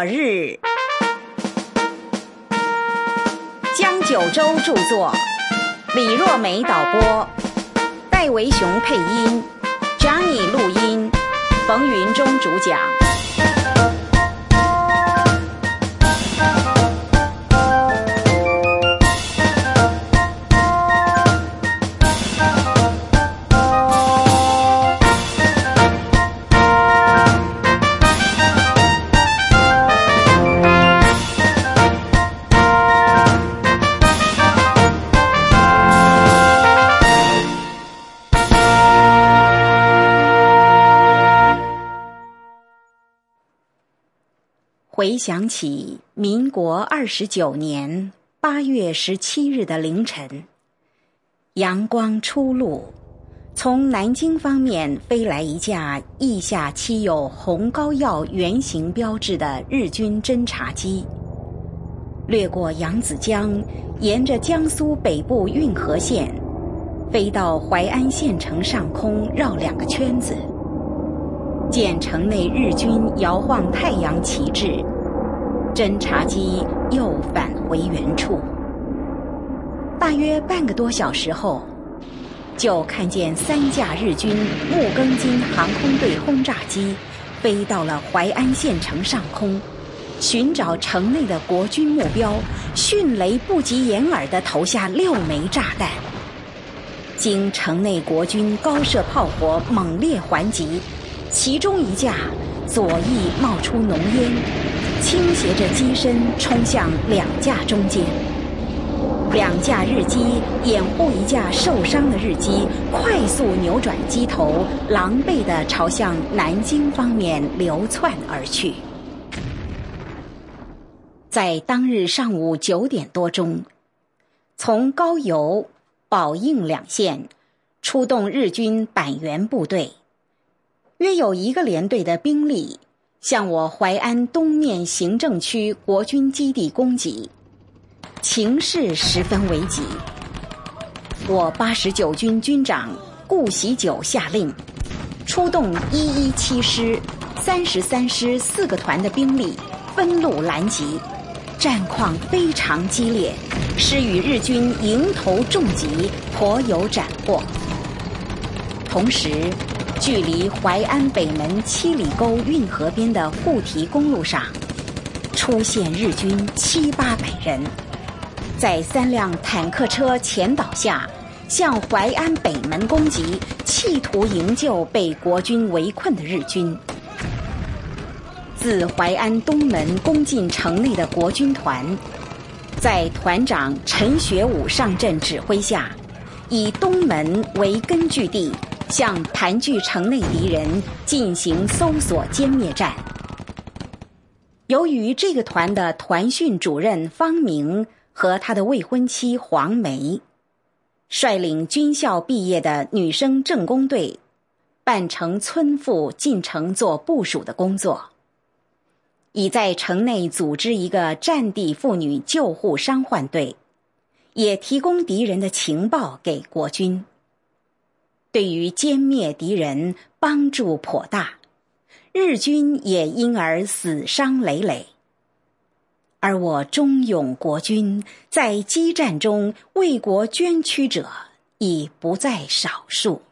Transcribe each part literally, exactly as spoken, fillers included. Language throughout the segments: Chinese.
落日。江九州著作，李若梅导播，戴维雄配音， Johnny 录音，冯云中主讲。回想起民国二十九年八月十七日的凌晨，阳光初露，从南京方面飞来一架翼下漆有红膏药圆形标志的日军侦察机，掠过扬子江，沿着江苏北部运河线飞到淮安县城上空绕两个圈子，见城内日军摇晃太阳旗帜，侦察机又返回原处。大约半个多小时后，就看见三架日军木更津航空队轰炸机飞到了淮安县城上空，寻找城内的国军目标，迅雷不及掩耳地投下六枚炸弹。经城内国军高射炮火猛烈还击，其中一架左翼冒出浓烟，倾斜着机身冲向两架中间，两架日机掩护一架受伤的日机，快速扭转机头，狼狈地朝向南京方面流窜而去。在当日上午九点多钟，从高邮、宝应两线出动日军板垣部队，约有一个连队的兵力向我淮安东面行政区国军基地攻击，情势十分危急。我八十九军军长顾喜久下令，出动一一七师、三十三师四个团的兵力分路拦击，战况非常激烈，使与日军迎头重击，颇有斩获。同时，距离淮安北门七里沟运河边的护堤公路上，出现日军七八百人，在三辆坦克车前导下，向淮安北门攻击，企图营救被国军围困的日军。自淮安东门攻进城内的国军团，在团长陈学武上阵指挥下，以东门为根据地，向盘踞城内敌人进行搜索歼灭战。由于这个团的团训主任方明和他的未婚妻黄梅，率领军校毕业的女生政工队，扮成村妇进城做部署的工作，已在城内组织一个战地妇女救护伤患队，也提供敌人的情报给国军。对于歼灭敌人帮助颇大，日军也因而死伤累累。而我忠勇国军在激战中为国捐躯者已不在少数。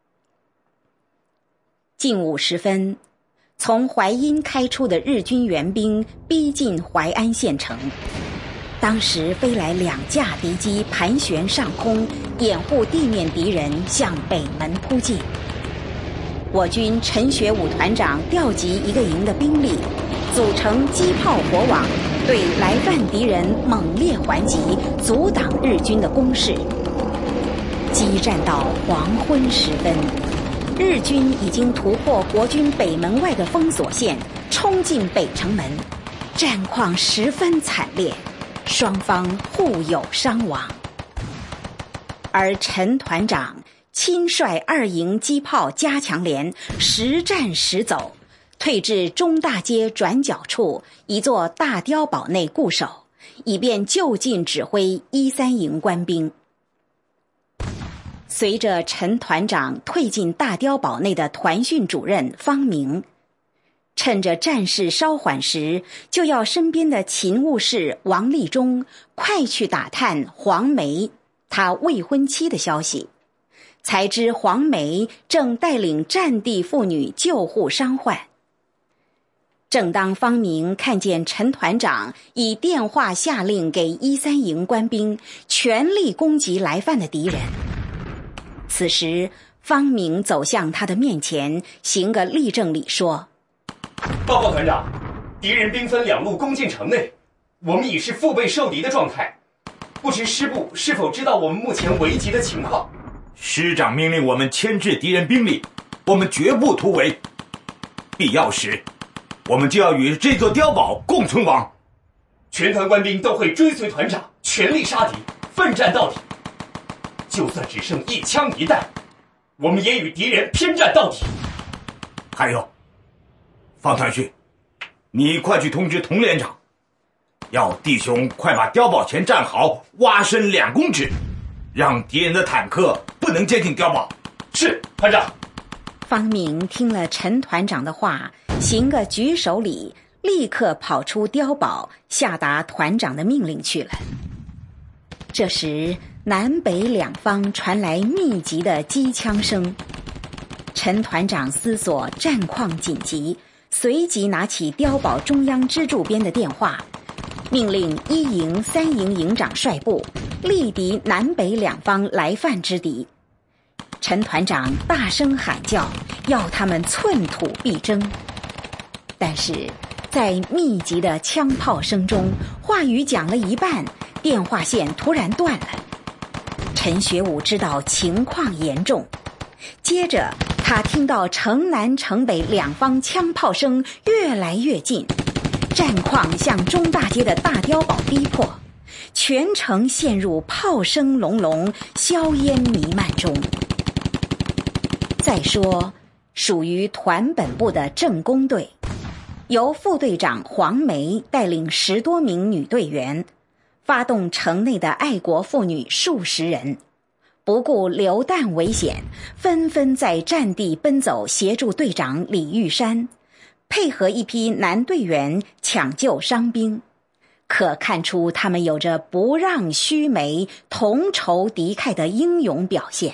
近午时分，从淮阴开出的日军援兵逼近淮安县城，当时飞来两架敌机盘旋上空，掩护地面敌人向北门扑进。我军陈学武团长调集一个营的兵力，组成机炮火网，对来犯敌人猛烈还击，阻挡日军的攻势。激战到黄昏时分，日军已经突破国军北门外的封锁线，冲进北城门，战况十分惨烈，双方互有伤亡。而陈团长亲率二营机炮加强连，实战实走，退至中大街转角处一座大碉堡内固守，以便就近指挥一三营官兵。随着陈团长退进大碉堡内的团训主任方明， 趁着战事稍缓时，就要身边的勤务士王立忠快去打探黄梅他未婚妻的消息，才知黄梅正带领战地妇女救护伤患。正当方明看见陈团长以电话下令给一三营官兵全力攻击来犯的敌人，此时方明走向他的面前，行个立正礼说： 报告团长，敌人兵分两路攻进城内，我们已是腹背受敌的状态，不知师部是否知道我们目前危急的情况？ 师长命令我们牵制敌人兵力，我们绝不突围，必要时我们就要与这座碉堡共存亡。 全团官兵都会追随团长，全力杀敌，奋战到底。就算只剩一枪一弹，我们也与敌人偏战到底。 还有，方团训，你快去通知童连长，要弟兄快把碉堡前站好，挖深两公尺，让敌人的坦克不能接近碉堡。 是，团长。 方明听了陈团长的话，行个举手礼，立刻跑出碉堡，下达团长的命令去了。这时南北两方传来密集的机枪声，陈团长思索战况紧急，随即拿起碉堡中央支柱边的电话，命令一营三营营长率部力敌南北两方来犯之敌。陈团长大声喊叫，要他们寸土必争。但是在密集的枪炮声中，话语讲了一半，电话线突然断了。陈学武知道情况严重，接着他听到城南城北两方枪炮声越来越近，战况向中大街的大碉堡逼迫，全城陷入炮声隆隆、硝烟弥漫中。再说属于团本部的政工队，由副队长黄梅带领十多名女队员，发动城内的爱国妇女数十人，不顾流弹危险，纷纷在战地奔走，协助队长李玉山，配合一批男队员抢救伤兵。可看出他们有着不让须眉、同仇敌忾的英勇表现。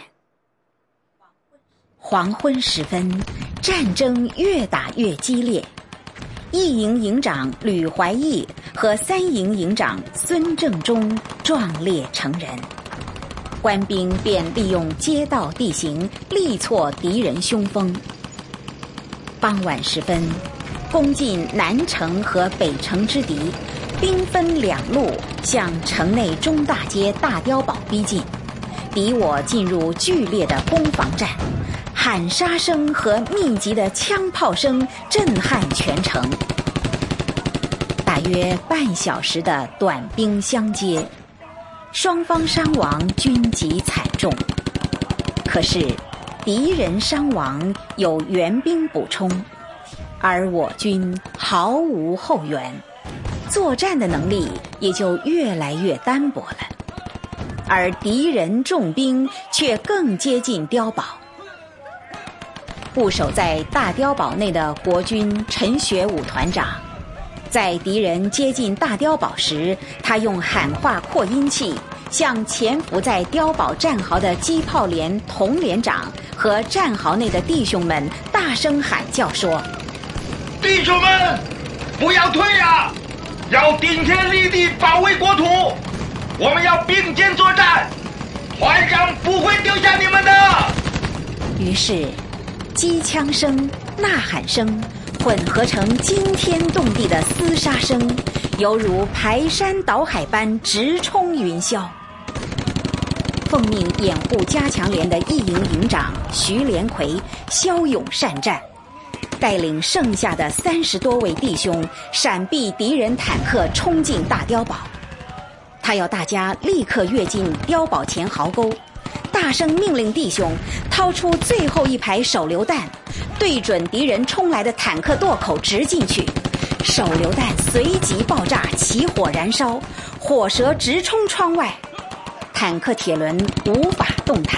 黄昏时分，战争越打越激烈。一营营长吕怀义和三营营长孙正忠壮烈成人，官兵便利用街道地形力挫敌人凶锋。傍晚时分，攻进南城和北城之敌兵分两路向城内中大街大碉堡逼近，敌我进入剧烈的攻防战，喊杀声和密集的枪炮声震撼全城。大约半小时的短兵相接，双方伤亡均极惨重。可是敌人伤亡有援兵补充，而我军毫无后援，作战的能力也就越来越单薄了。而敌人重兵却更接近碉堡。固守在大碉堡内的国军陈学武团长，在敌人接近大碉堡时，他用喊话扩音器向潜伏在碉堡战壕的机炮连童连长和战壕内的弟兄们大声喊叫说： 弟兄们，不要退啊，要顶天立地保卫国土，我们要并肩作战，团长不会丢下你们的。 于是机枪声、呐喊声混合成惊天动地的厮杀声，犹如排山倒海般直冲云霄。奉命掩护加强连的一营营长徐连魁骁勇善战，带领剩下的三十多位弟兄闪避敌人坦克冲进大碉堡。他要大家立刻跃进碉堡前壕沟，大声命令弟兄掏出最后一排手榴弹，对准敌人冲来的坦克垛口直进去。手榴弹随即爆炸，起火燃烧，火舌直冲窗外，坦克铁轮无法动弹。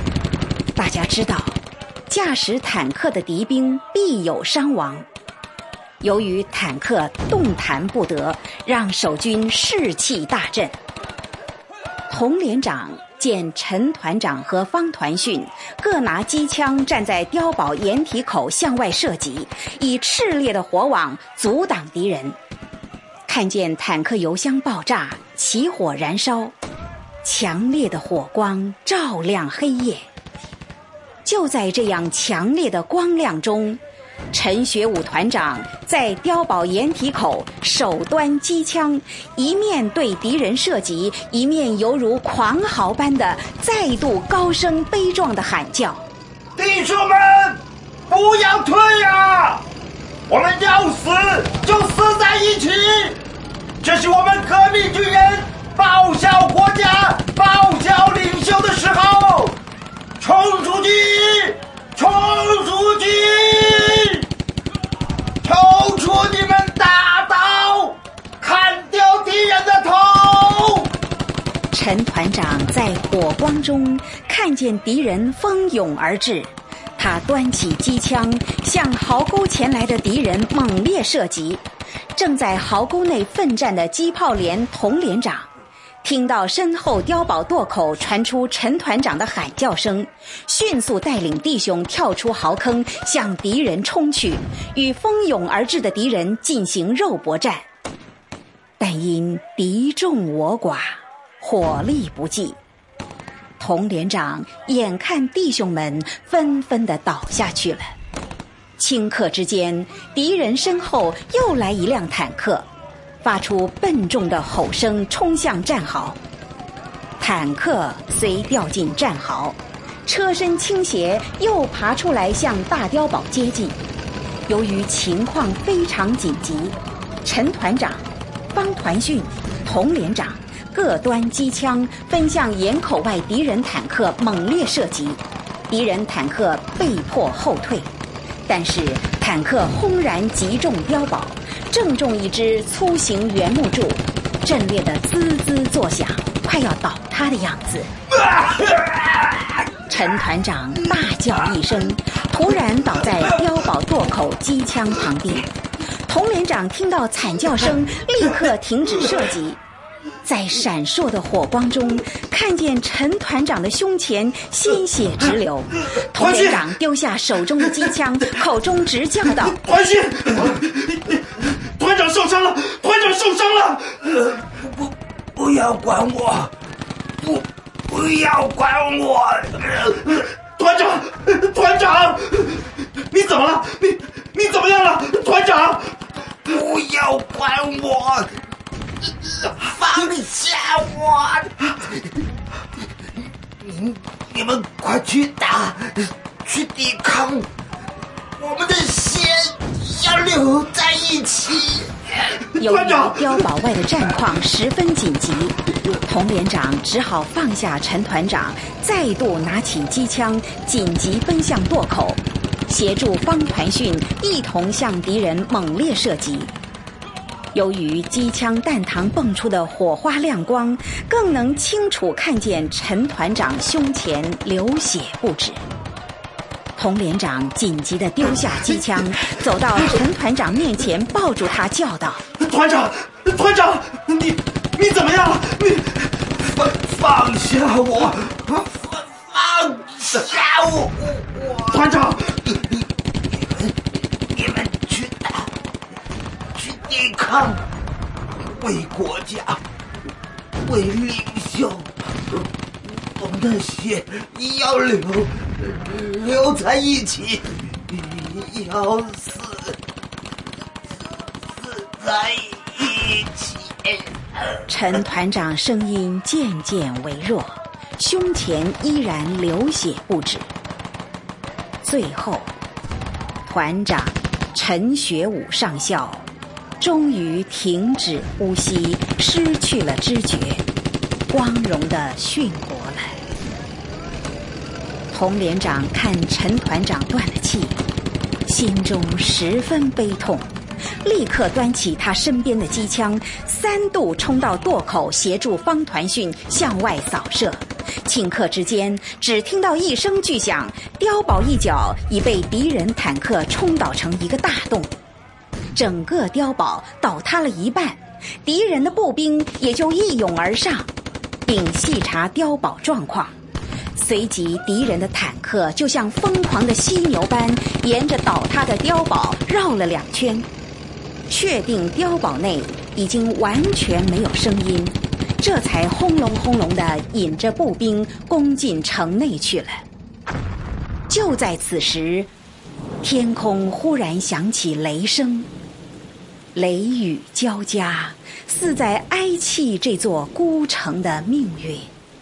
大家知道，驾驶坦克的敌兵必有伤亡， 由于坦克动弹不得，让守军士气大振。童连长见陈团长和方团训各拿机枪站在碉堡掩体口向外射击，以炽烈的火网阻挡敌人。看见坦克油箱爆炸，起火燃烧，强烈的火光照亮黑夜。就在这样强烈的光亮中，陈学武团长在碉堡掩体口手端机枪，一面对敌人射击，一面犹如狂嚎般的再度高声悲壮的喊叫： 弟兄们，不要退啊！我们要死就死在一起！这是我们革命军人报效国家、报效领袖的时候！冲出去！冲出去！抽出你们大刀，砍掉敌人的头！ 陈团长在火光中看见敌人蜂拥而至，他端起机枪向壕沟前来的敌人猛烈射击。正在壕沟内奋战的机炮连童连长听到身后碉堡垛口传出陈团长的喊叫声，迅速带领弟兄跳出壕坑，向敌人冲去，与蜂拥而至的敌人进行肉搏战。但因敌众我寡，火力不济，童连长眼看弟兄们纷纷地倒下去了。顷刻之间，敌人身后又来一辆坦克，发出笨重的吼声，冲向战壕。坦克虽掉进战壕，车身倾斜，又爬出来向大碉堡接近。由于情况非常紧急，陈团长、方团训、童连长各端机枪分向掩口外敌人坦克猛烈射击，敌人坦克被迫后退。但是坦克轰然击中碉堡，正中一只粗形圆木柱，震裂得滋滋作响，快要倒塌的样子。陈团长大叫一声，突然倒在碉堡垛口机枪旁边。童连长听到惨叫声，立刻停止射击。在闪烁的火光中，看见陈团长的胸前鲜血直流，童连长丢下手中的机枪，口中直叫道： 团训，团长受伤了，团长受伤了！ 呃，不，不要管我，不，不要管我！ 呃、团长，团长，你怎么了？你你怎么样了？团长， 不要管我！放下我！你你们快去打，去抵抗！我们的血要留在一起。 由于碉堡外的战况十分紧急，童连长只好放下陈团长，再度拿起机枪，紧急奔向垛口，协助方团训一同向敌人猛烈射击。由于机枪弹膛迸出的火花亮光，更能清楚看见陈团长胸前流血不止。童连长紧急地丢下机枪，走到陈团长面前，抱住他叫道： 团长，团长，你你怎么样了？你放放下我，放放下我！ 团长， 你们去打，去抵抗，为国家，为领袖，我们的血要流留在一起，要死死在一起。 陈团长声音渐渐微弱，胸前依然流血不止。最后，团长陈学武上校终于停止呼吸，失去了知觉，光荣地殉国了。童连长看陈团长断了气，心中十分悲痛，立刻端起他身边的机枪，三度冲到垛口，协助方团训向外扫射。顷刻之间，只听到一声巨响，碉堡一角已被敌人坦克冲倒成一个大洞。 整个碉堡倒塌了一半，敌人的步兵也就一涌而上，并细查碉堡状况。随即敌人的坦克就像疯狂的犀牛般沿着倒塌的碉堡绕了两圈，确定碉堡内已经完全没有声音，这才轰隆轰隆地引着步兵攻进城内去了。就在此时，天空忽然响起雷声，雷雨交加，似在哀泣这座孤城的命运。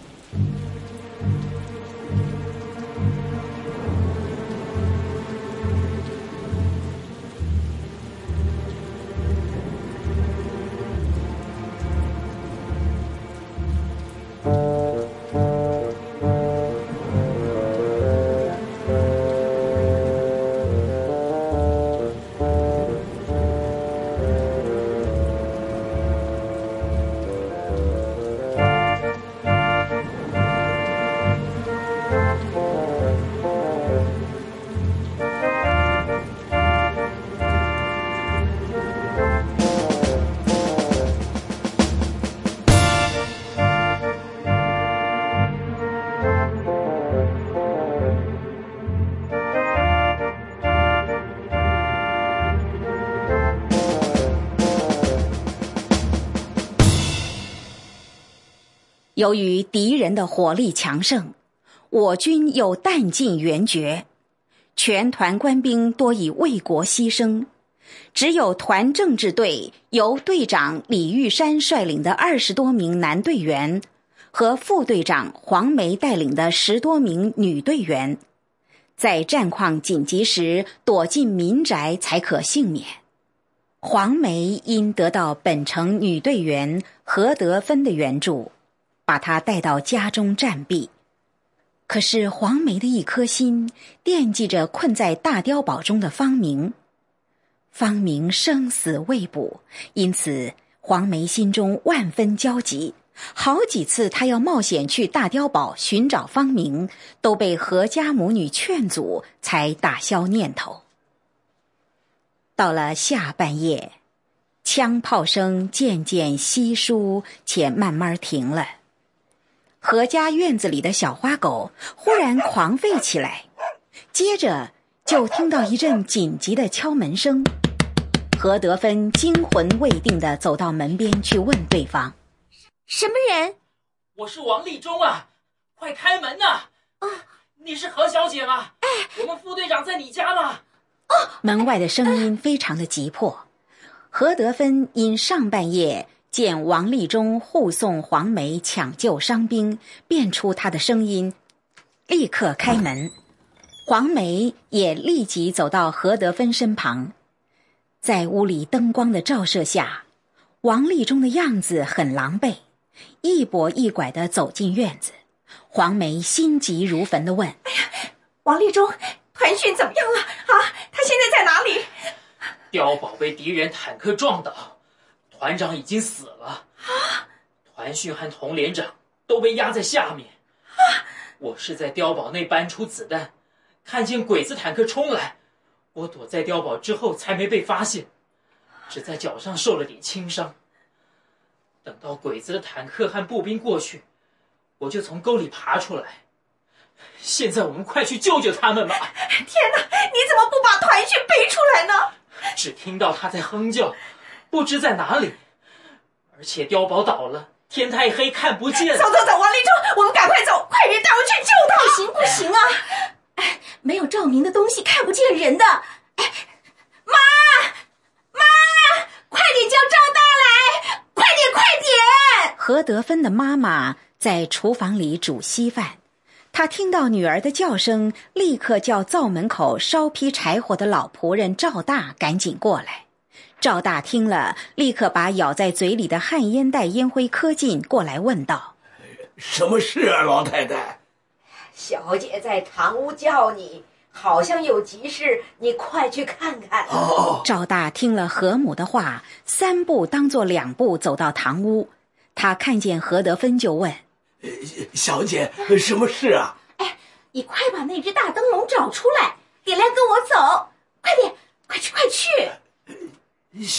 由于敌人的火力强盛，我军又弹尽援绝，全团官兵多以为国牺牲，只有团政治队由队长李玉山率领的二十多名男队员和副队长黄梅带领的十多名女队员，在战况紧急时躲进民宅才可幸免。黄梅因得到本城女队员何德芬的援助，把他带到家中暂避。可是黄梅的一颗心惦记着困在大碉堡中的方明，方明生死未卜，因此黄梅心中万分焦急。好几次他要冒险去大碉堡寻找方明，都被何家母女劝阻，才打消念头。到了下半夜，枪炮声渐渐稀疏，且慢慢停了。何家院子里的小花狗忽然狂吠起来，接着就听到一阵紧急的敲门声。何德芬惊魂未定地走到门边去问对方： 什么人？ 我是王立忠啊，快开门呐！啊，你是何小姐吗？哎，我们副队长在你家吗？ 哦，门外的声音非常的急迫。何德芬因上半夜见王立忠护送黄梅抢救伤兵，辨出他的声音，立刻开门。黄梅也立即走到何德芬身旁。在屋里灯光的照射下，王立忠的样子很狼狈，一跛一拐地走进院子。黄梅心急如焚地问： 哎呀，王立忠，团训怎么样了啊？他现在在哪里？ 碉堡被敌人坦克撞倒，团长已经死了，啊！团训和童连长都被压在下面。啊！我是在碉堡内搬出子弹，看见鬼子坦克冲来，我躲在碉堡之后才没被发现，只在脚上受了点轻伤。等到鬼子的坦克和步兵过去，我就从沟里爬出来。现在我们快去救救他们吧！ 天哪，你怎么不把团训背出来呢？ 只听到他在哼叫，不知在哪里，而且碉堡倒了，天太黑看不见。 走走走，王立忠，我们赶快走，快点带我去救他！不行不行啊！哎，没有照明的东西看不见人的。哎，妈妈，快点叫赵大来，快点快点！ 何德芬的妈妈在厨房里煮稀饭，她听到女儿的叫声，立刻叫灶门口烧劈柴火的老仆人赵大赶紧过来。赵大听了，立刻把咬在嘴里的旱烟袋烟灰磕近，过来问道： 什么事啊，老太太？ 小姐在堂屋叫你，好像有急事，你快去看看。 哦。 赵大听了何母的话，三步当作两步走到堂屋。他看见何德芬就问： 小姐，什么事啊？ 哎，你快把那只大灯笼找出来，点亮跟我走，快点，快去快去！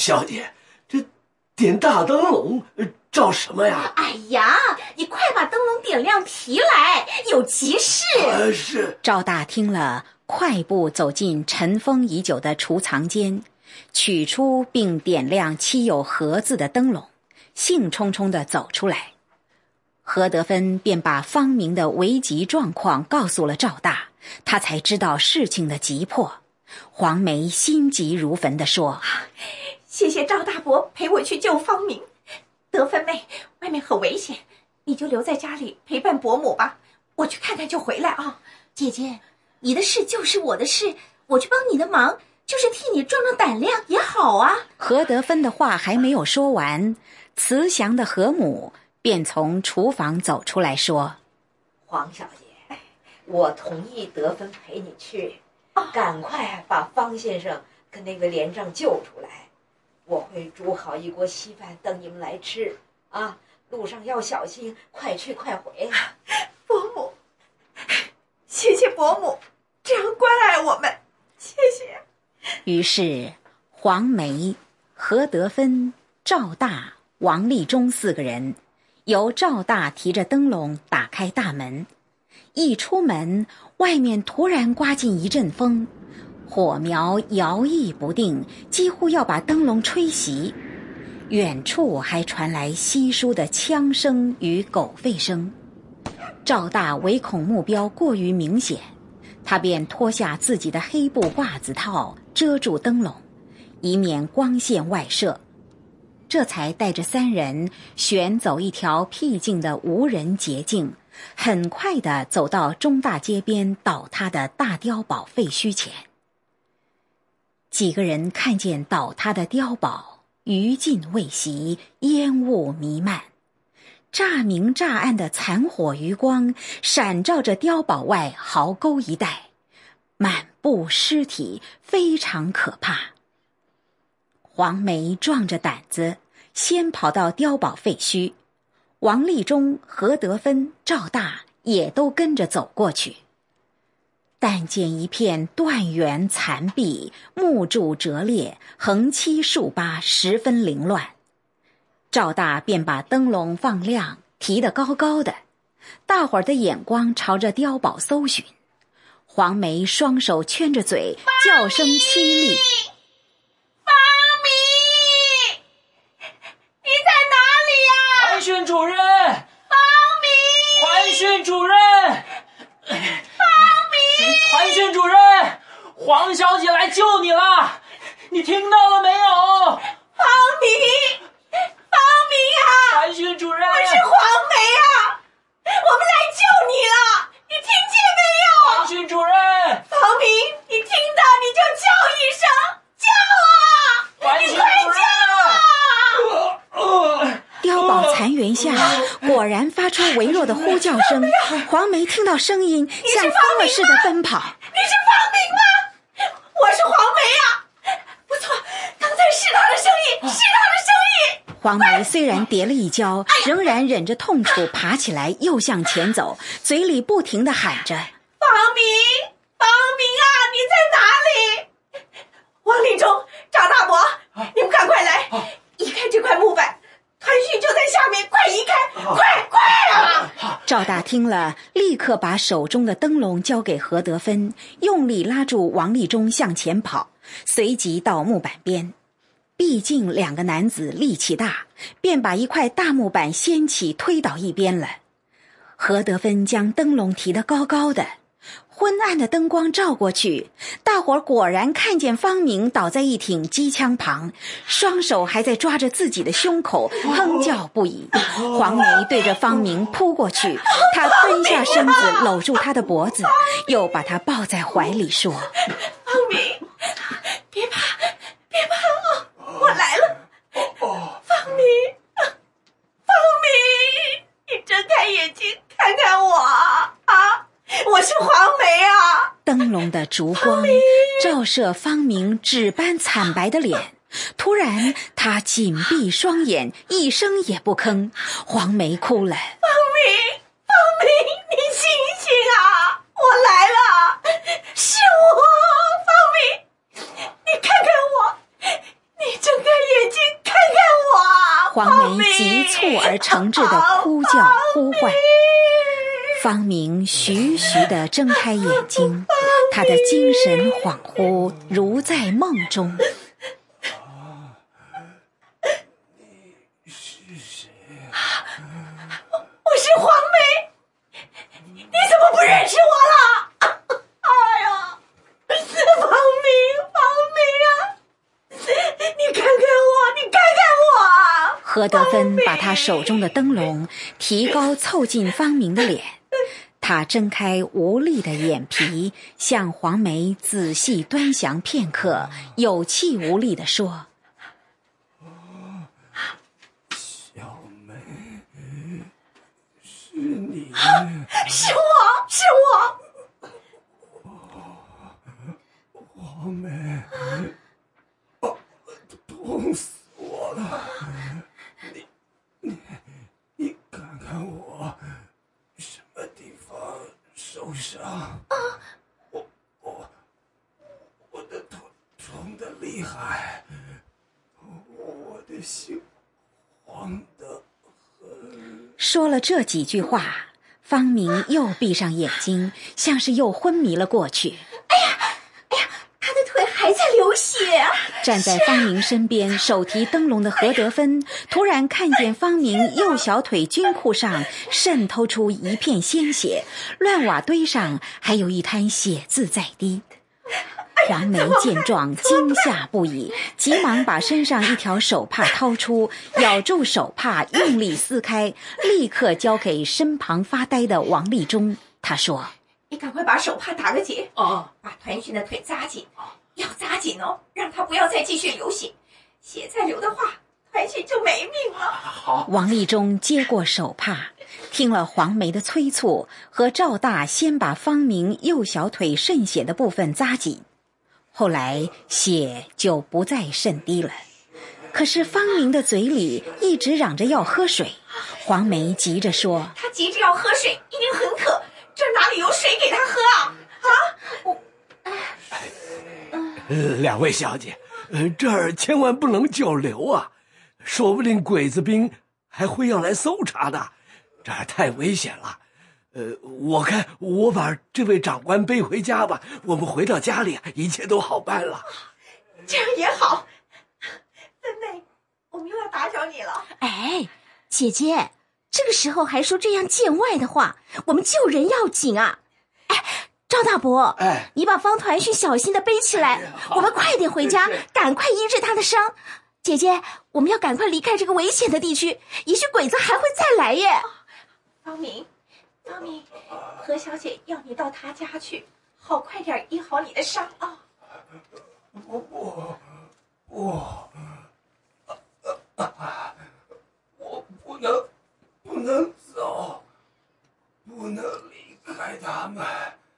小姐，这点大灯笼照什么呀？ 哎呀，你快把灯笼点亮提来，有急事。 呃，是。 赵大听了，快步走进尘封已久的储藏间，取出并点亮漆有盒字的灯笼，兴冲冲地走出来。何德芬便把方明的危急状况告诉了赵大，他才知道事情的急迫。黄梅心急如焚地说： 谢谢赵大伯陪我去救方明。德芬妹，外面很危险，你就留在家里陪伴伯母吧，我去看看就回来啊。姐姐，你的事就是我的事，我去帮你的忙，就是替你壮壮胆量也好啊。 何德芬的话还没有说完，慈祥的何母便从厨房走出来说： 黄小姐，我同意德芬陪你去，赶快把方先生跟那个连长救出来，我会煮好一锅稀饭等你们来吃啊！路上要小心，快去快回。 伯母，谢谢伯母这样关爱我们，谢谢。 于是黄梅、何德芬、赵大、王立忠四个人由赵大提着灯笼打开大门，一出门，外面突然刮进一阵风，火苗摇曳不定，几乎要把灯笼吹熄。远处还传来稀疏的枪声与狗吠声。赵大唯恐目标过于明显，他便脱下自己的黑布褂子套遮住灯笼，以免光线外射。这才带着三人选走一条僻静的无人捷径，很快地走到中大街边倒塌的大碉堡废墟前。几个人看见倒塌的碉堡余烬未熄，烟雾弥漫，乍明乍暗的残火余光闪照着碉堡外壕沟一带，满布尸体，非常可怕。黄梅壮着胆子先跑到碉堡废墟，王立忠、何德芬、赵大也都跟着走过去。但见一片断垣残壁，木柱折裂，横七竖八，十分凌乱。赵大便把灯笼放亮，提得高高的，大伙儿的眼光朝着碉堡搜寻。黄梅双手圈着嘴，叫声凄厉： 方明，你在哪里呀？ 传讯主任， 方明， 传讯主任， 方明， 传讯主任，黄小姐来救你了，你听到了没有？ 方明，方明啊！ 传讯主任， 我是黄梅啊，我们来救你了，你听见没有？ 传讯主任， 方明，你听到你就叫一声，叫啊！你快叫啊！ 碉堡残垣下果然发出微弱的呼叫声，黄梅听到声音像疯了似的奔跑。 你是方明吗？我是黄梅啊！不错，刚才是他的声音，是他的声音。 黄梅虽然跌了一跤，仍然忍着痛楚爬起来，又向前走，嘴里不停地喊着： 方明，方明啊，你在哪里？王立忠、赵大伯，你们赶快来，移开这块木板，团训就在下面，快移开，快快啊！ 赵大听了，立刻把手中的灯笼交给何德芬，用力拉住王立忠向前跑，随即到木板边。毕竟两个男子力气大，便把一块大木板掀起推倒一边了。何德芬将灯笼提得高高的，昏暗的灯光照过去，大伙儿果然看见方明倒在一挺机枪旁，双手还在抓着自己的胸口，哼叫不已。黄梅对着方明扑过去，他蹲下身子搂住他的脖子，又把他抱在怀里说： 方明，别怕，别怕啊，我来了。方明，方明，你睁开眼睛看看我啊！我是黄梅啊！ 灯笼的烛光照射方明纸般惨白的脸，突然他紧闭双眼，一声也不吭。黄梅哭了： 方明，方明，你醒醒啊！我来了，是我，方明，你看看我，你睁开眼黄梅急促而诚挚地哭叫呼唤。方明徐徐地睁开眼睛，他的精神恍惚，如在梦中。 你是谁啊？我是黄梅，你怎么不认识我了？哎呀，方明，方明啊，你看看我，你看看我啊！ 何德芬把他手中的灯笼提高凑近方明的脸，他睁开无力的眼皮，向黄梅仔细端详片刻，有气无力地说： 小梅，是你？ 是我，是我。 黄梅，哦，痛死我了！你你你看看我什么地方受伤？啊，我我我的腿痛得厉害，我的心慌得很。 说了这几句话，方明又闭上眼睛，像是又昏迷了过去。 哎呀，哎呀，他的腿还在流血啊！ 站在方明身边手提灯笼的何德芬突然看见方明右小腿军裤上渗透出一片鲜血，乱瓦堆上还有一滩血渍在滴。黄梅见状惊吓不已，急忙把身上一条手帕掏出，咬住手帕用力撕开，立刻交给身旁发呆的王立中。他说： 你赶快把手帕打个结， 啊， 把团训的腿扎紧，要扎紧哦，让他不要再继续流血，血再流的话，团训就没命了。 好。 王立中接过手帕，听了黄梅的催促，和赵大先把方明右小腿渗血的部分扎紧，后来血就不再渗滴了。可是方明的嘴里一直嚷着要喝水，黄梅急着说： 他急着要喝水，一定很渴，这哪里有水给他喝啊？啊！我呃，两位小姐，呃，这儿千万不能久留啊，说不定鬼子兵还会要来搜查的，这儿太危险了。呃，我看我把这位长官背回家吧，我们回到家里，一切都好办了。 这样也好。芬妹，我们又要打搅你了。 哎，姐姐，这个时候还说这样见外的话，我们救人要紧啊！哎，赵大伯， 哎， 你把方团训小心的背起来，哎，我们快点回家，赶快医治他的伤。姐姐，我们要赶快离开这个危险的地区，也许鬼子还会再来耶。 方明，方明，何小姐要你到她家去，好快点医好你的伤啊！ 不不不，我不能不能走，不能离开他们。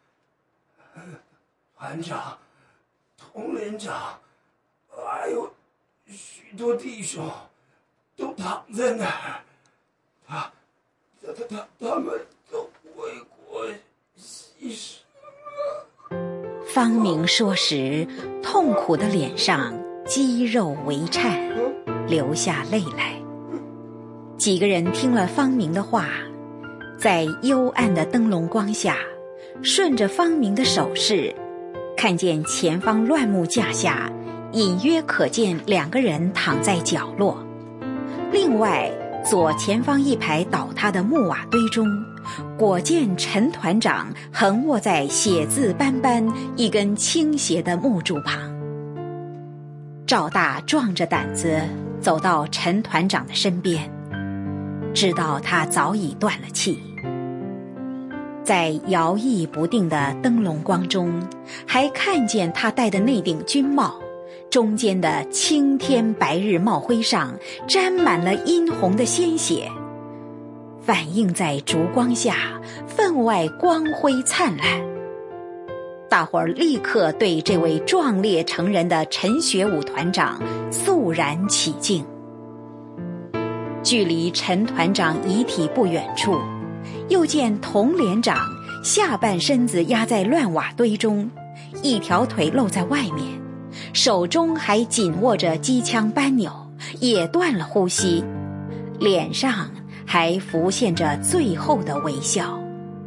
团长、童连长，还有许多弟兄都躺在那儿，他他他他他们都为国牺牲了。 方明说时，痛苦的脸上肌肉微颤，流下泪来。几个人听了方明的话，在幽暗的灯笼光下，顺着方明的手势，看见前方乱木架下隐约可见两个人躺在角落，另外左前方一排倒塌的木瓦堆中，果见陈团长横卧在血渍斑斑一根倾斜的木柱旁。赵大壮着胆子走到陈团长的身边，知道他早已断了气。在摇曳不定的灯笼光中，还看见他戴的那顶军帽，中间的青天白日帽徽上沾满了殷红的鲜血，反映在烛光下，分外光辉灿烂。大伙儿立刻对这位壮烈成人的陈学武团长肃然起敬。距离陈团长遗体不远处，又见童连长下半身子压在乱瓦堆中，一条腿露在外面，手中还紧握着机枪扳钮，也断了呼吸， 脸上还浮现着最后的微笑。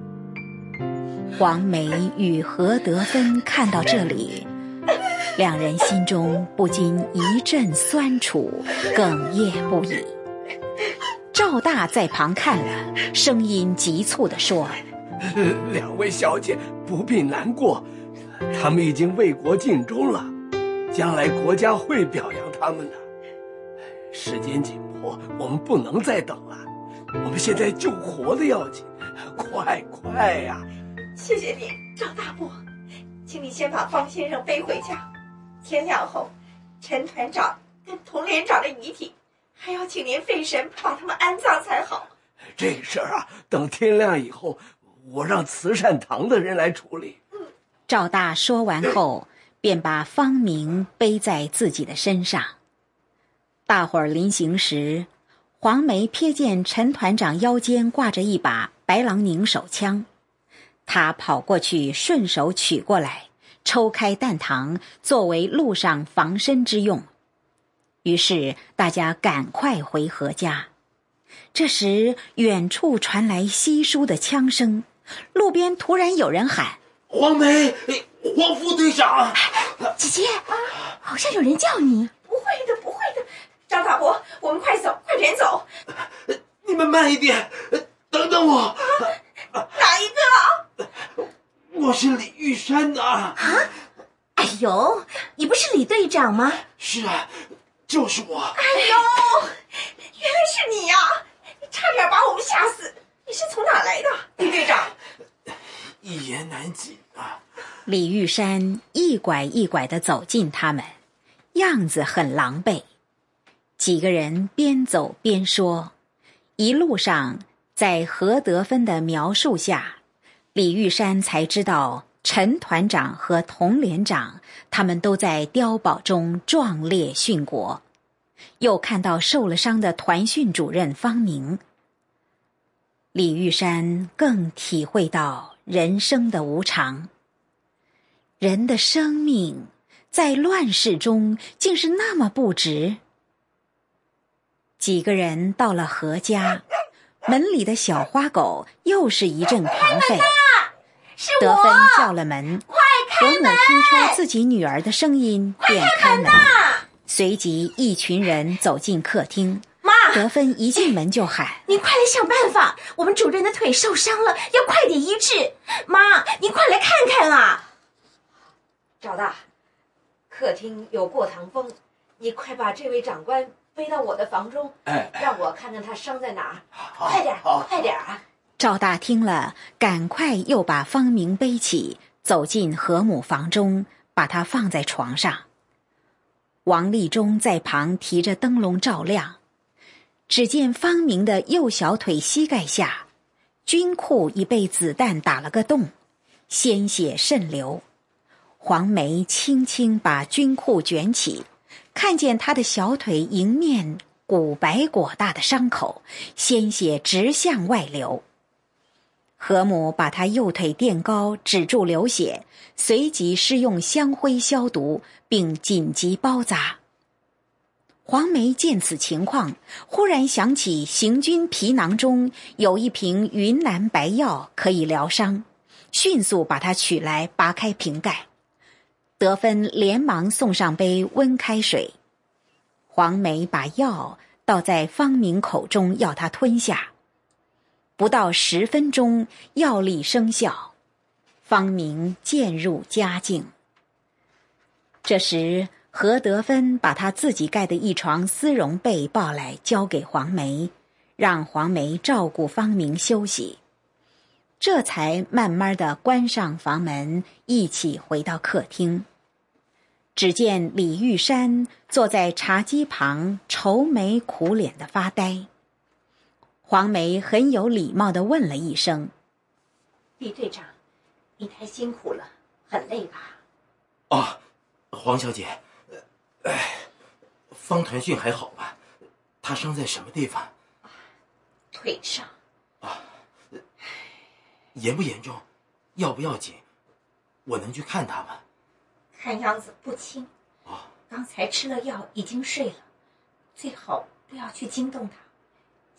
黄梅与何德芬看到这里，两人心中不禁一阵酸楚，哽咽不已。赵大在旁看了，声音急促地说： 两位小姐不必难过，他们已经为国尽忠了，将来国家会表扬他们的。时间紧迫，我们不能再等了，我们现在救活的要紧，快快呀！ 谢谢你，赵大伯，请你先把方先生背回家，天亮后，陈团长跟童连长的遗体还要请您费神把他们安葬才好。 这事儿啊，等天亮以后，我让慈善堂的人来处理。 赵大说完后，便把方明背在自己的身上。大伙儿临行时，黄梅瞥见陈团长腰间挂着一把白狼宁手枪，他跑过去顺手取过来，抽开弹膛作为路上防身之用。于是大家赶快回何家。这时远处传来稀疏的枪声，路边突然有人喊： 黄梅，黄副队长！ 姐姐，好像有人叫你。 不会的，不会的，张大伯，我们快走，快点走。 你们慢一点，等等我。 啊、哪一个？ 我是李玉山啊！ 啊！哎呦，你不是李队长吗？ 是啊，就是我。 哎呦，原来是你呀、啊！你差点把我们吓死。你是从哪来的，李队长？ 一言难尽啊！ 李玉山一拐一拐地走近他们，样子很狼狈。几个人边走边说，一路上在何德芬的描述下，李玉山才知道陈团长和童连长他们都在碉堡中壮烈殉国，又看到受了伤的团训主任方明。李玉山更体会到人生的无常，人的生命在乱世中竟是那么不值。几个人到了何家，门里的小花狗又是一阵狂吠。 是我！ 德芬叫了门， 快开门！ 何母听出自己女儿的声音，便开门。随即一群人走进客厅。 妈， 德芬一进门就喊： 您快来想办法，我们主任的腿受伤了，要快点医治。妈，您快来看看啊！ 赵大，客厅有过堂风，你快把这位长官背到我的房中， 哎， 让我看看他伤在哪儿。快点，快点啊！ 赵大听了，赶快又把方明背起，走进何母房中，把他放在床上。王立忠在旁提着灯笼照亮，只见方明的右小腿膝盖下，军裤已被子弹打了个洞，鲜血渗流。黄梅轻轻把军裤卷起，看见他的小腿迎面骨白果大的伤口，鲜血直向外流。何母把他右腿垫高，止住流血，随即施用香灰消毒，并紧急包扎。黄梅见此情况，忽然想起行军皮囊中有一瓶云南白药可以疗伤，迅速把它取来，拔开瓶盖。德芬连忙送上杯温开水，黄梅把药倒在方明口中，要他吞下。不到十分钟，药力生效，方明渐入佳境。这时何德芬把他自己盖的一床丝绒被抱来，交给黄梅，让黄梅照顾方明休息，这才慢慢地关上房门，一起回到客厅。只见李玉山坐在茶几旁，愁眉苦脸地发呆。黄梅很有礼貌地问了一声： 李队长，你太辛苦了，很累吧？ 啊，黄小姐，哎，方团训还好吧？他伤在什么地方？ 腿上。 啊，严不严重？要不要紧？我能去看他吗？ 看样子不轻。 啊， 刚才吃了药，已经睡了，最好不要去惊动他。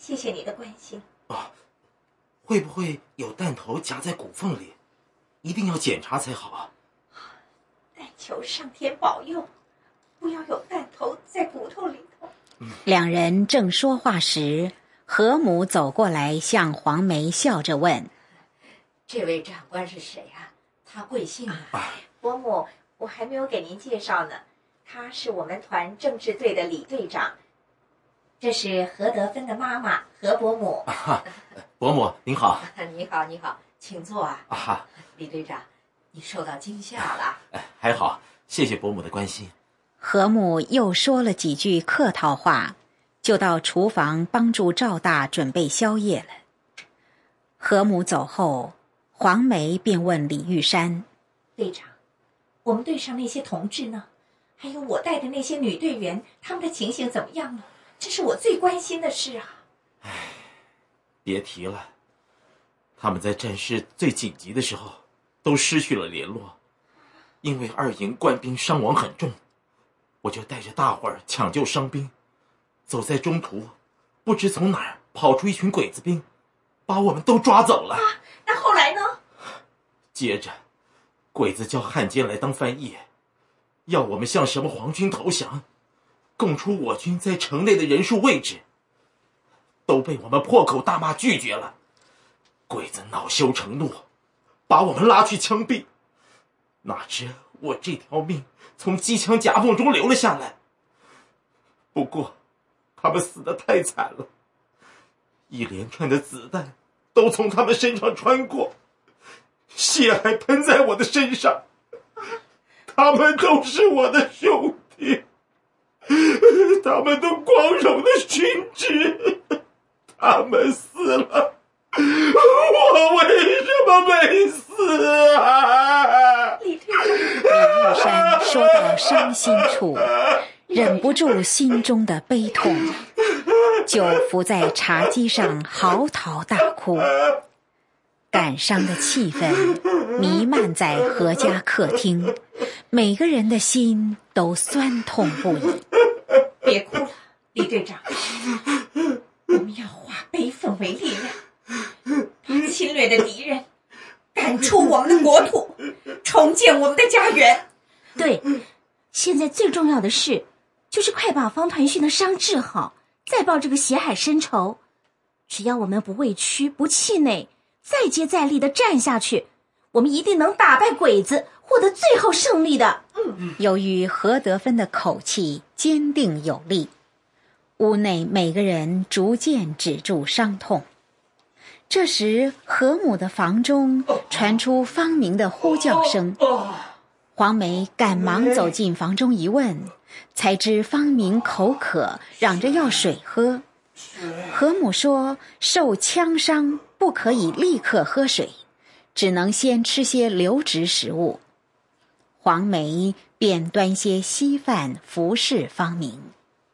谢谢你的关心。 啊，会不会有弹头夹在骨缝里？一定要检查才好啊！ 但求上天保佑，不要有弹头在骨头里头。 两人正说话时，何母走过来，向黄梅笑着问：“ 这位长官是谁啊？他贵姓啊？” 啊， 伯母，我还没有给您介绍呢，他是我们团政治队的李队长。这是何德芬的妈妈何伯母。 啊，伯母您好。 你好，你好，请坐啊。 啊， 李队长，你受到惊吓了？ 哎，还好，谢谢伯母的关心。 何母又说了几句客套话，就到厨房帮助赵大准备宵夜了。何母走后，黄梅便问李玉山：“ 队长，我们队上那些同志呢？还有我带的那些女队员，他们的情形怎么样呢？这是我最关心的事啊。” 唉，别提了，他们在战事最紧急的时候都失去了联络，因为二营官兵伤亡很重，我就带着大伙儿抢救伤兵，走在中途，不知从哪儿跑出一群鬼子兵，把我们都抓走了。 啊，那后来呢？ 接着，鬼子叫汉奸来当翻译，要我们向什么皇军投降，供出我军在城内的人数位置，都被我们破口大骂拒绝了。鬼子恼羞成怒，把我们拉去枪毙。哪知我这条命从机枪夹缝中流了下来。不过，他们死得太惨了，一连串的子弹都从他们身上穿过，血还喷在我的身上。他们都是我的兄弟，他们都光荣的殉职，他们死了，我为什么没死啊？ 李队长， 李玉山说到伤心处，忍不住心中的悲痛，就伏在茶几上嚎啕大哭。感伤的气氛弥漫在何家客厅，每个人的心都酸痛不已。 别哭了，李队长，我们要化悲愤为力量，把侵略的敌人赶出我们的国土，重建我们的家园。 对，现在最重要的事就是快把方团训的伤治好，再报这个血海深仇。只要我们不畏屈，不气馁，再接再厉地站下去，我们一定能打败鬼子，获得最后胜利的。 嗯，由于何德芬的口气坚定有力，屋内每个人逐渐止住伤痛。这时，何母的房中传出方明的呼叫声。黄梅赶忙走进房中一问，才知方明口渴，嚷着要水喝。何母说，受枪伤不可以立刻喝水，只能先吃些流质食物。黄梅便端些稀饭服侍方明。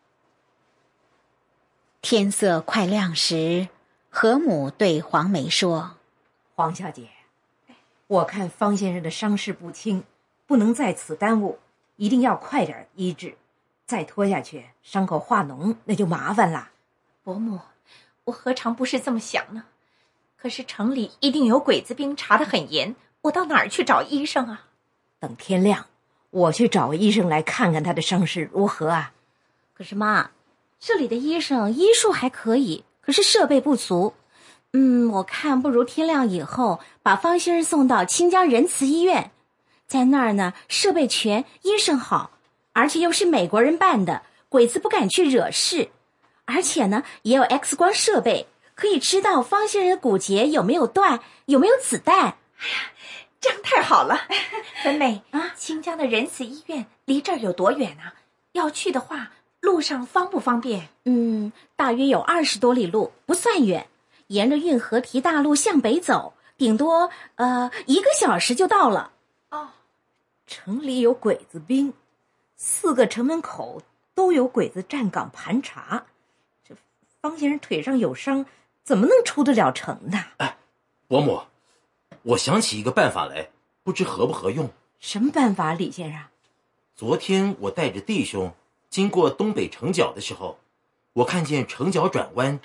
天色快亮时，何母对黄梅说：“ 黄小姐，我看方先生的伤势不轻，不能在此耽误，一定要快点医治，再拖下去伤口化脓那就麻烦了。” 伯母，我何尝不是这么想呢？可是城里一定有鬼子兵查得很严，我到哪儿去找医生啊？ 等天亮，我去找个医生来看看他的伤势如何啊。 可是妈，这里的医生医术还可以，可是设备不足。嗯，我看不如天亮以后把方先生送到清江仁慈医院，在那儿呢，设备全，医生好，而且又是美国人办的，鬼子不敢去惹事。而且呢，也有 X 光设备，可以知道方先生的骨节有没有断，有没有子弹。哎呀，这样太好了！芬美啊，清江的仁慈医院离这儿有多远啊？要去的话，路上方不方便？ 嗯，大约有二十多里路，不算远。沿着运河堤大路向北走，顶多呃一个小时就到了。 哦，城里有鬼子兵，四个城门口都有鬼子站岗盘查。这方先生腿上有伤，怎么能出得了城呢？ 哎，伯母，我想起一个办法来，不知合不合用。 什么办法，李先生？ 昨天我带着弟兄经过东北城角的时候，我看见城角转弯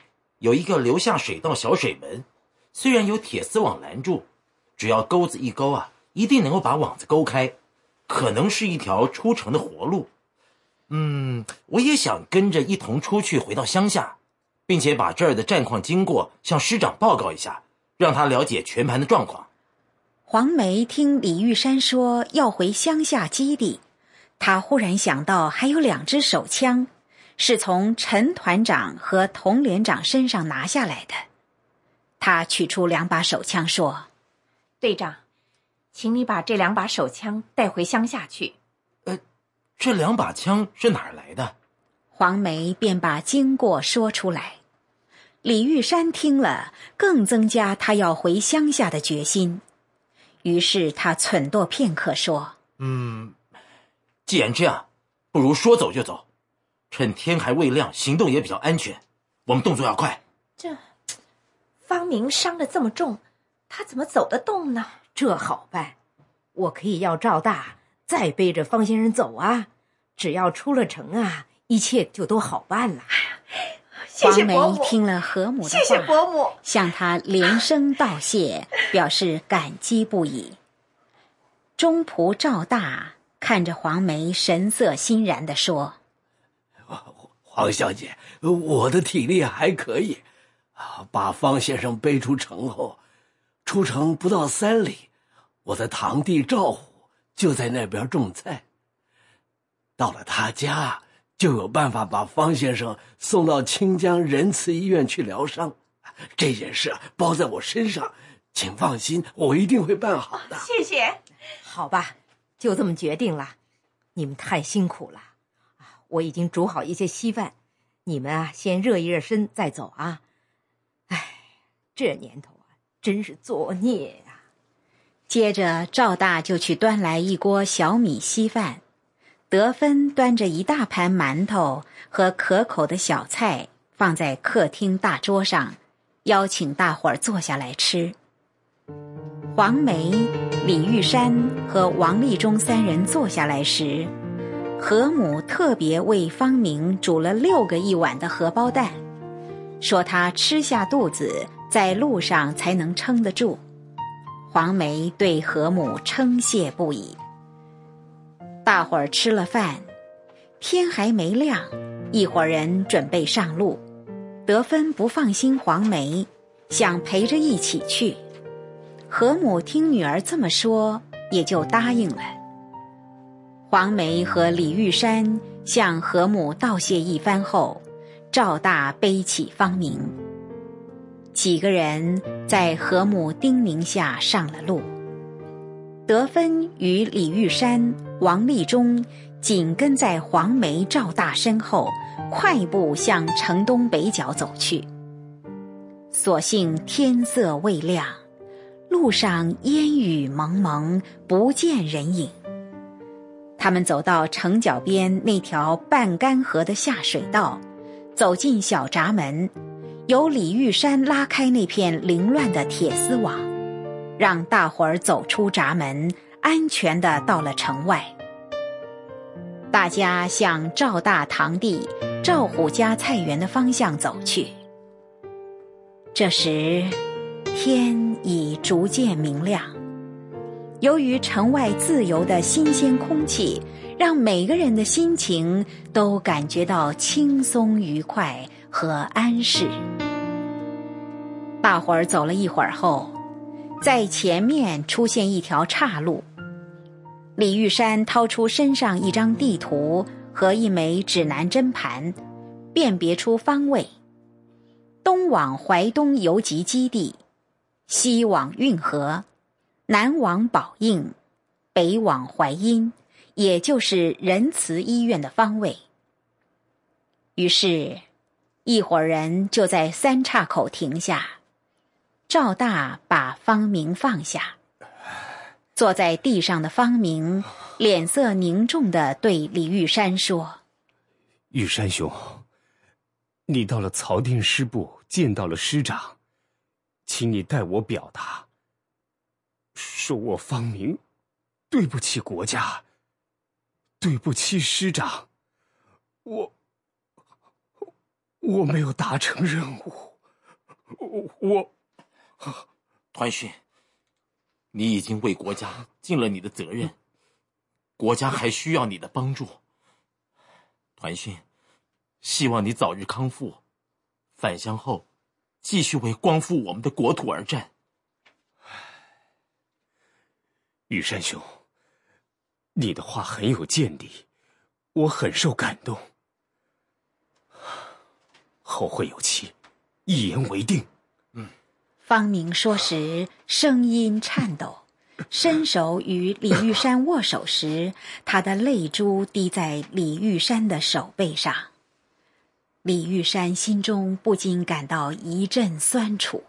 有一个流下水道小水门，虽然有铁丝网拦住，只要钩子一勾啊，一定能够把网子勾开，可能是一条出城的活路。嗯，我也想跟着一同出去回到乡下，并且把这儿的战况经过向师长报告一下，让他了解全盘的状况。 黄梅听李玉山说要回乡下基地，他忽然想到还有两支手枪，是从陈团长和童连长身上拿下来的。他取出两把手枪说： 队长，请你把这两把手枪带回乡下去。 呃，这两把枪是哪儿来的？ 黄梅便把经过说出来。李玉山听了，更增加他要回乡下的决心。于是他忖度片刻说： 嗯，既然这样，不如说走就走，趁天还未亮，行动也比较安全。我们动作要快。 这方明伤得这么重，他怎么走得动呢？ 这好办，我可以要赵大再背着方先生走啊，只要出了城啊，一切就都好办了。 谢谢伯母。 黄梅听了何母的话， 谢谢伯母， 向他连声道谢，表示感激不已。中仆赵大看着黄梅，神色欣然地说： 黄小姐，我的体力还可以，把方先生背出城后，出城不到三里，我的堂弟赵虎就在那边种菜。到了他家，就有办法把方先生送到清江仁慈医院去疗伤。这件事包在我身上，请放心，我一定会办好的。 谢谢。 好吧，就这么决定了。你们太辛苦了，我已经煮好一些稀饭，你们啊先热一热身再走啊。哎，这年头啊，真是作孽呀。 接着赵大就去端来一锅小米稀饭，德芬端着一大盘馒头和可口的小菜放在客厅大桌上，邀请大伙儿坐下来吃。黄梅、李玉山和王立忠三人坐下来时，何母特别为方明煮了六个一碗的荷包蛋，说他吃下肚子，在路上才能撑得住。黄梅对何母称谢不已。大伙儿吃了饭，天还没亮，一伙人准备上路。德芬不放心黄梅，想陪着一起去。何母听女儿这么说，也就答应了。黄梅和李玉山向何母道谢一番后，赵大背起方明，几个人在何母叮咛下上了路。德芬与李玉山、王立忠紧跟在黄梅、赵大身后，快步向城东北角走去。所幸天色未亮，路上烟雨蒙蒙，不见人影。他们走到城角边那条半干涸的下水道，走进小闸门，由李玉山拉开那片凌乱的铁丝网，让大伙儿走出闸门，安全地到了城外。大家向赵大堂弟赵虎家菜园的方向走去。这时天已逐渐明亮，由于城外自由的新鲜空气，让每个人的心情都感觉到轻松愉快和安适。大伙儿走了一会儿后，在前面出现一条岔路。李玉山掏出身上一张地图和一枚指南针盘，辨别出方位。东往淮东游击基地，西往运河，南往宝应，北往淮阴，也就是仁慈医院的方位。于是一伙人就在三岔口停下，赵大把方明放下。坐在地上的方明脸色凝重地对李玉山说： 玉山兄，你到了曹定师部见到了师长，请你代我表达，说我方明对不起国家，对不起师长，我我没有达成任务。 我， 团训，你已经为国家尽了你的责任，国家还需要你的帮助。团训，希望你早日康复，返乡后继续为光复我们的国土而战。 玉山兄，你的话很有见地，我很受感动。后会有期，一言为定。 嗯。 方明说时声音颤抖，伸手与李玉山握手时，他的泪珠滴在李玉山的手背上。李玉山心中不禁感到一阵酸楚。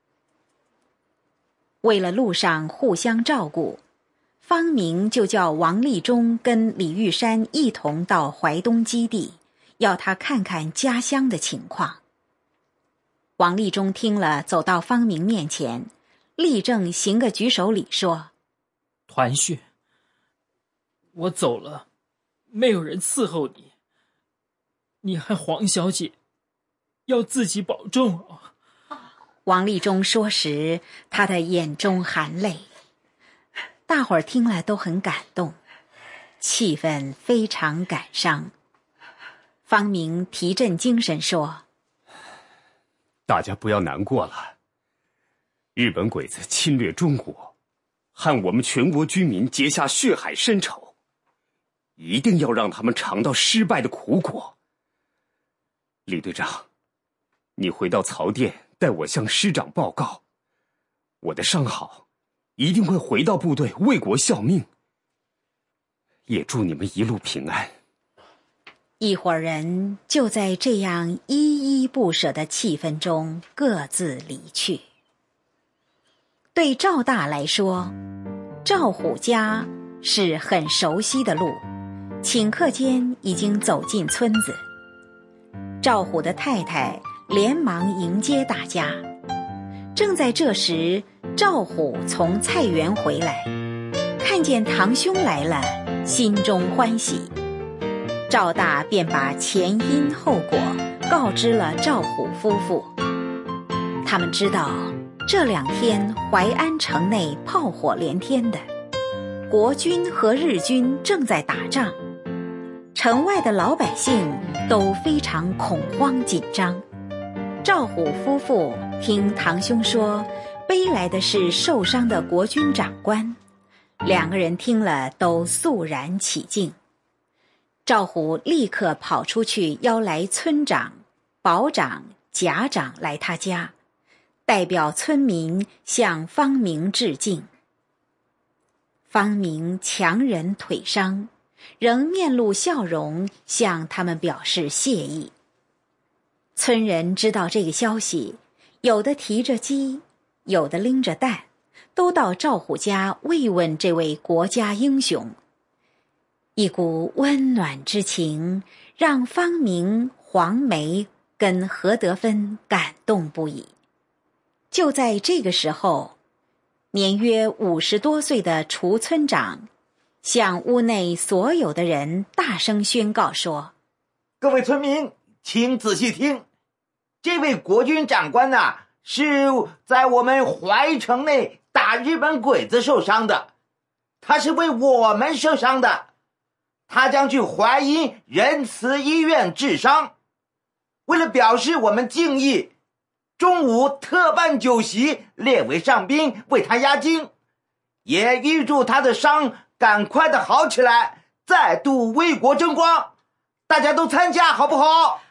为了路上互相照顾，方明就叫王立忠跟李玉山一同到淮东基地，要他看看家乡的情况。王立忠听了，走到方明面前，立正行个举手礼，说： 团训，我走了，没有人伺候你，你和黄小姐要自己保重啊。 王立忠说时，他的眼中含泪。大伙儿听了都很感动，气氛非常感伤。方明提振精神说： 大家不要难过了，日本鬼子侵略中国，和我们全国军民结下血海深仇，一定要让他们尝到失败的苦果。李队长，你回到曹店带我向师长报告，我的伤好，一定会回到部队为国效命。也祝你们一路平安。 一伙人就在这样依依不舍的气氛中各自离去。对赵大来说，赵虎家是很熟悉的路，顷刻间已经走进村子。赵虎的太太连忙迎接大家。正在这时，赵虎从菜园回来，看见堂兄来了，心中欢喜。赵大便把前因后果告知了赵虎夫妇。他们知道这两天淮安城内炮火连天的，国军和日军正在打仗，城外的老百姓都非常恐慌紧张。赵虎夫妇听堂兄说背来的是受伤的国军长官，两个人听了都肃然起敬。赵虎立刻跑出去邀来村长、保长、甲长来他家，代表村民向方明致敬。方明强忍腿伤，仍面露笑容，向他们表示谢意。村人知道这个消息，有的提着鸡，有的拎着蛋，都到赵虎家慰问这位国家英雄。一股温暖之情让方明、黄梅跟何德芬感动不已。就在这个时候，年约五十多岁的楚村长向屋内所有的人大声宣告说： 各位村民，请仔细听，这位国军长官呐、啊，是在我们淮城内打日本鬼子受伤的，他是为我们受伤的，他将去淮阴仁慈医院治伤。为了表示我们敬意，中午特办酒席，列为上宾为他压惊，也预祝他的伤赶快的好起来，再度为国争光。大家都参加好不好？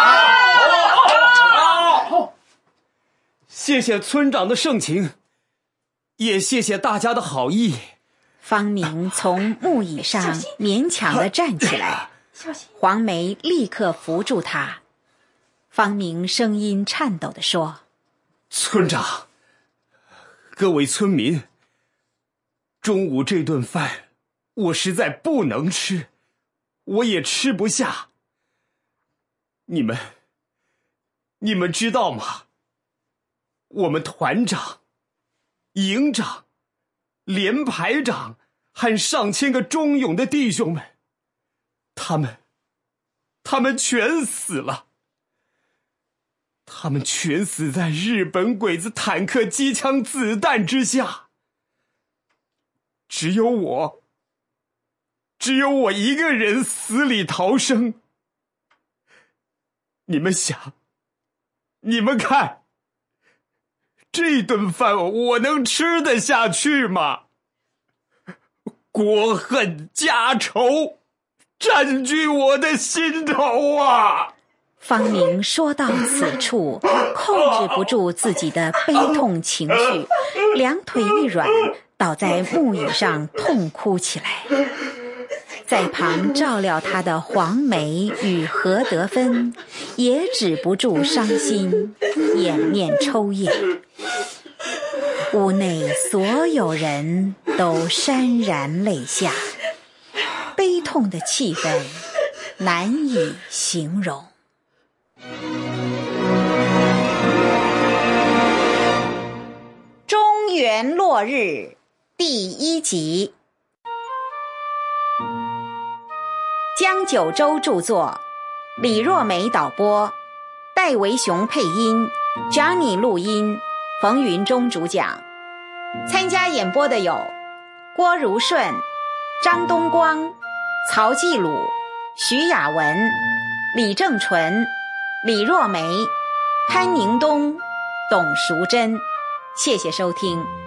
好，好，谢谢村长的盛情，也谢谢大家的好意。 方明从木椅上勉强地站起来，黄梅立刻扶住他。方明声音颤抖地说： 村长，各位村民，中午这顿饭我实在不能吃，我也吃不下。你们你们知道吗？我们团长、营长、连排长和上千个忠勇的弟兄们，他们他们全死了。 他们全死在日本鬼子坦克机枪子弹之下，只有我，只有我一个人死里逃生。你们想，你们看，这顿饭我能吃得下去吗？国恨家仇占据我的心头啊！ 方明说到此处，控制不住自己的悲痛情绪，两腿一软，倒在木椅上痛哭起来。在旁照料他的黄梅与何德芬也止不住伤心，掩面抽噎。屋内所有人都潸然泪下，悲痛的气氛难以形容。中原落日第一集，江九洲著作，李若梅导播，戴维雄配音， Johnny 录音，冯云中主讲。参加演播的有郭如顺、张东光、曹继鲁、徐雅文、李正纯、李若梅、潘宁东、董淑珍。谢谢收听。